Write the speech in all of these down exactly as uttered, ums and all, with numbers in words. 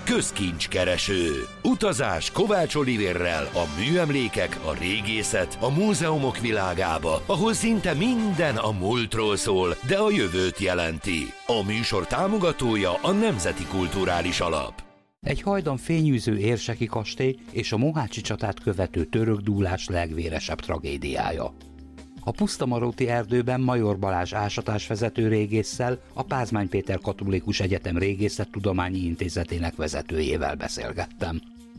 Közkincskereső. Utazás Kovács Olivérrel a műemlékek, a régészet, a múzeumok világába, ahol szinte minden a múltról szól, de a jövőt jelenti. A műsor támogatója a Nemzeti Kulturális Alap. Egy hajdan fényűző érseki kastély és a mohácsi csatát követő török dúlás legvéresebb tragédiája. A Pusztamaróti erdőben Major Balázs ásatásvezető régésszel, a Pázmány Péter Katolikus Egyetem Régészettudományi Intézetének vezetőjével beszélgettem.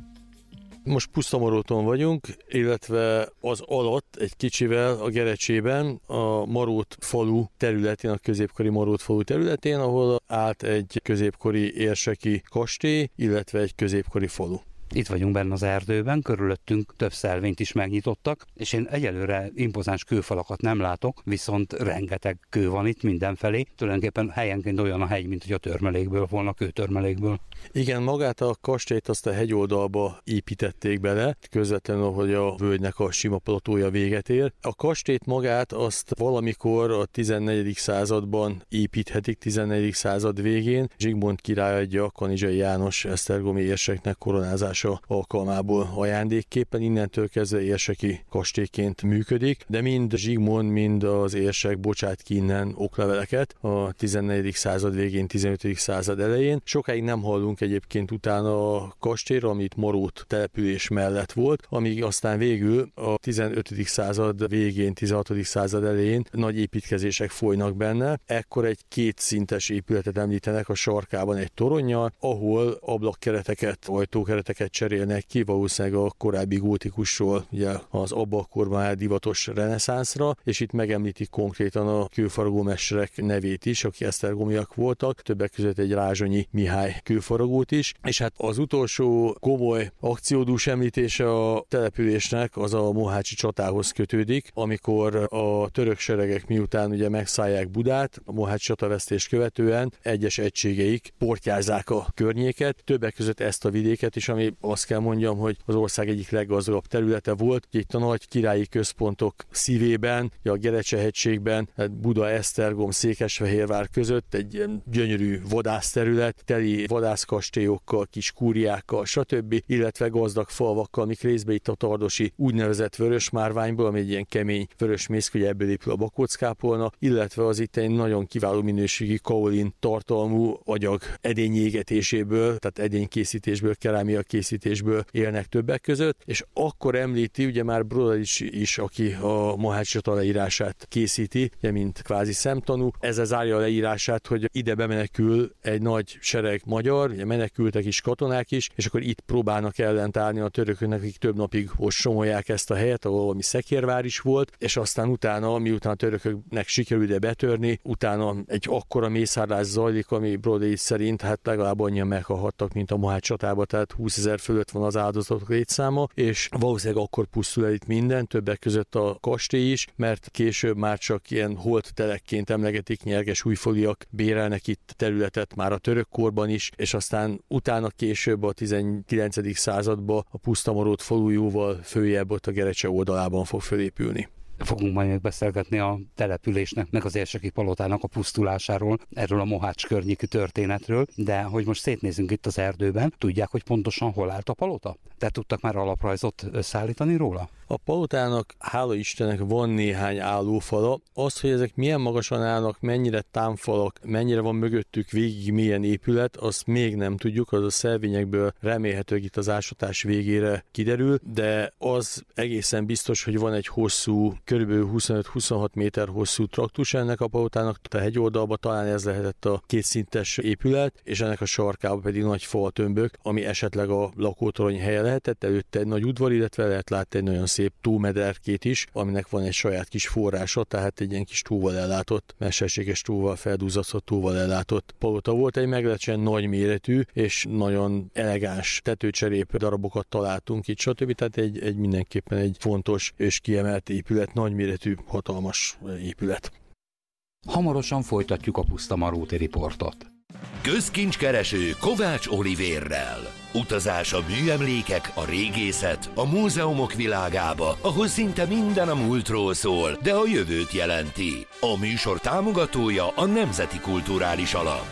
Most Pusztamaróton vagyunk, illetve az alatt egy kicsivel a Gerecsében, a Marót falu területén, a középkori Marót falu területén, ahol állt egy középkori érseki kastély, illetve egy középkori falu. Itt vagyunk benne az erdőben, körülöttünk több szelvényt is megnyitottak, és én egyelőre impozáns kőfalakat nem látok, viszont rengeteg kő van itt mindenfelé. Tulajdonképpen helyenként olyan a hegy, mint hogy a törmelékből volna, kőtörmelékből. Igen, magát a kastélyt azt a hegyoldalba építették bele, közvetlenül, ahogy a völgynek a sima platója véget ér. A kastélyt magát azt valamikor a tizennegyedik században építhetik, tizennegyedik század végén. Zsigmond király adja Kanizsai János esztergomi érseknek koronázása alkalmából ajándékképpen, innentől kezdve érseki kastélyként működik, de mind Zsigmond, mind az érsek bocsát ki innen okleveleket a tizennegyedik század végén, tizenötödik század elején. Sokáig nem hallunk egyébként utána a kastélyra, amit Marót település mellett volt, amíg aztán végül a tizenötödik század végén, tizenhatodik század elején nagy építkezések folynak benne. Ekkor egy kétszintes épületet említenek a sarkában egy toronnyal, ahol ablakkereteket, ajtókereteket cserélnek ki, valószínűleg a korábbi gótikusról, ugye az abba a korban eldivatos reneszánszra, és itt megemlítik konkrétan a kőfaragómesterek nevét is, akik esztergomiak voltak, többek között egy Rázsonyi Mihály kőfaragót is, és hát az utolsó komoly akciódús említése a településnek az a mohácsi csatához kötődik, amikor a török seregek miután ugye megszállják Budát, a mohácsi csatavesztést követően egyes egységeik portyázzák a környéket, többek között ezt a vidéket is, ami azt kell mondjam, hogy az ország egyik leggazdagabb területe volt. Itt a nagy királyi központok szívében, a Gerecse-hegységben, Buda, Esztergom, Székesfehérvár között egy gyönyörű vadászterület, teli vadászkastélyokkal, kis kúriákkal, stb., illetve gazdag falvakkal, amik részben itt a tardosi úgynevezett vörösmárványból, ami egy ilyen kemény vörösmészk, hogy ebből épül a bakóckápolna, illetve az itt egy nagyon kiváló minőségi kaolin tartalmú agyag edényégetéséből, tehát edénykészítésből, kerámia készítésből élnek többek között, és akkor említi ugye már Brodarics is, aki a mohácsi csata leírását készíti, ugye mint kvázi szemtanú, ezzel zárja a leírását, hogy ide bemenekül egy nagy sereg magyar, ugye menekültek is, katonák is, és akkor itt próbálnak ellentállni a törököknek, akik több napig ostromolják ezt a helyet, ahol valami szekérvár is volt, és aztán utána, miután a törököknek sikerül ide betörni, utána egy akkora mészárlás zajlik, ami Brodarics szerint hát legalább annyian meghalhattak, mint a mohácsi csatába, tehát húszezer fölött van az áldozatok létszáma, és valószínűleg akkor pusztul el itt minden, többek között a kastély is, mert később már csak ilyen holttelekként emlegetik, nyerges újfaliak bérelnek itt területet már a török korban is, és aztán utána később a tizenkilencedik században a Pusztamarót falu jóval följebb ott a Gerecse oldalában fog fölépülni. Fogunk majd még beszélgetni a településnek, meg az érseki palotának a pusztulásáról, erről a Mohács környékű történetről, de hogy most szétnézünk itt az erdőben, tudják, hogy pontosan hol állt a palota? Tehát tudtak már alaprajzot összeállítani róla? A palotának, hála Istennek, van néhány állófala. Az, hogy ezek milyen magasan állnak, mennyire támfalak, mennyire van mögöttük végig milyen épület, azt még nem tudjuk, az a szelvényekből remélhetőleg itt az ásatás végére kiderül, de az egészen biztos, hogy van egy hosszú, körülbelül huszonöt-huszonhat méter hosszú traktus ennek a palotának, a hegyoldalba talán ez lehetett a kétszintes épület, és ennek a sarkában pedig nagy faltömbök, ami esetleg a lakótorony helye lehetett, előtte egy nagy udvar, illetve lehet látni egy nagyon szép tómederkét is, aminek van egy saját kis forrása, tehát egy ilyen kis tóval ellátott, mesterséges tóval, feldúzasztott tóval ellátott palota volt, egy meglehetősen nagy méretű, és nagyon elegáns tetőcserép darabokat találtunk itt, stb. Tehát egy, egy mindenképpen egy fontos és kiemelt épület, nagyméretű, hatalmas épület. Hamarosan folytatjuk a Pusztamaróti riportot. Közkincskereső Kovács Olivérrel. Utazás a műemlékek, a régészet, a múzeumok világába, ahol szinte minden a múltról szól, de a jövőt jelenti. A műsor támogatója a Nemzeti Kulturális Alap.